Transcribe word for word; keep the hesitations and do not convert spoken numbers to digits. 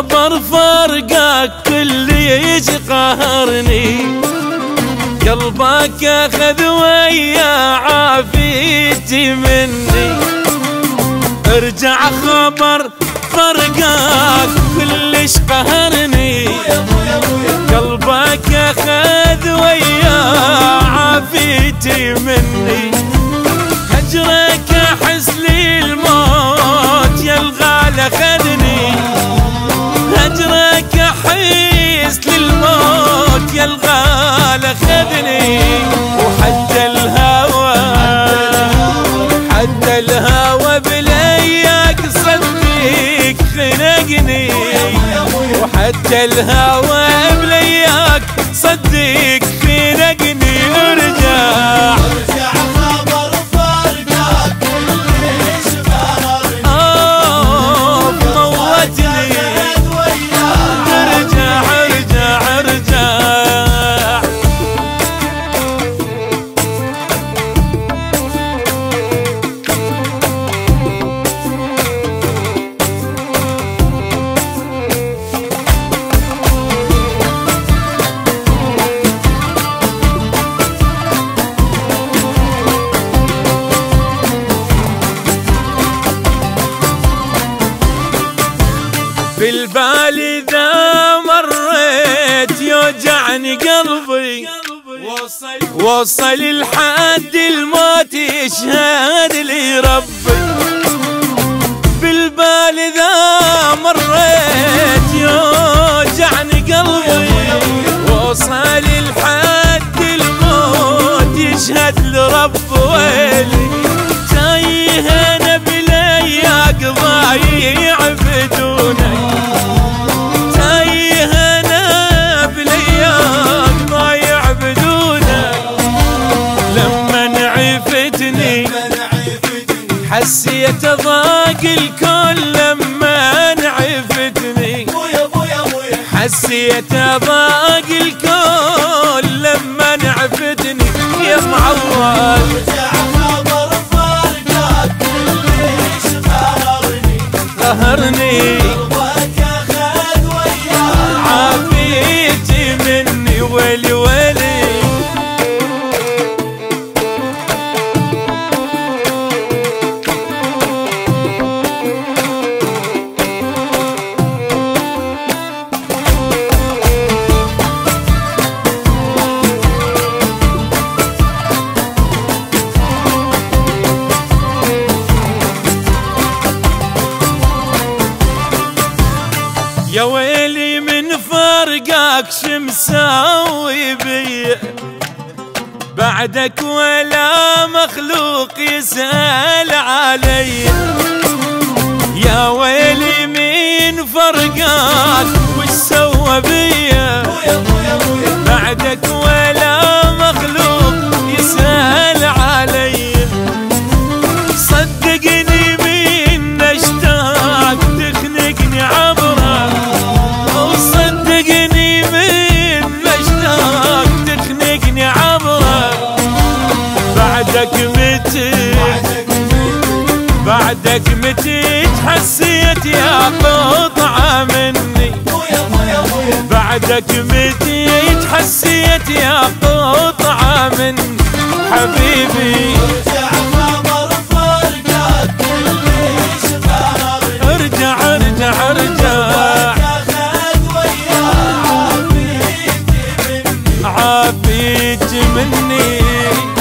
خبر فرقك كل قهرني، قلبك اخذ ويا عافيتي مني. ارجع خبر فرقك كلش قهرني، قلبك اخذ ويا عافيتي مني. هجرك احس لي الموت يا الغالى خذني، هجرك احس لي الموت يا الغالى خذني. وحتى الهوى حتى الهوى بلياك صدق خنقني، وحتى الهوى بلياك صدق خنقني. ارجع ارجع خبر فرقك كلش قهرني، اه موتني. ارجع ارجع ارجع بالبال إذا مريت يوجعني قلبي، وصل لحد الموت يشهد لي ربي. بالبال إذا مريت يوجعني قلبي، وصل لحد الموت يشهد لرب ويلي. تايه أنا بلياك ضايع بدونك، تايه أنا بلياك ضايع بدونك. لما عفتني حسيت ضاق الكل، لما عفتني حسيت ضاق الكل، لما عفتني يا معوض. قهرني قلبك اخذ وياه عافيتي مني، ويلي ويلي. يا ويلي من فرقك شمساوي بي، بعدك ولا مخلوق يسأل علي. يا ويلي من فرقك وش سوى بيا، بعدك ولا مخلوق يسأل علي. صدقني من اشتاق تخنقني عبره، وصدقني من اشتاق تخنقني عبره. بعدك متى بعدك متى حسيت يا قطعة مني، بعدك متى حسيت يا قطعة مني حبيبي. ارجع ارجع ارجع عافيت مني.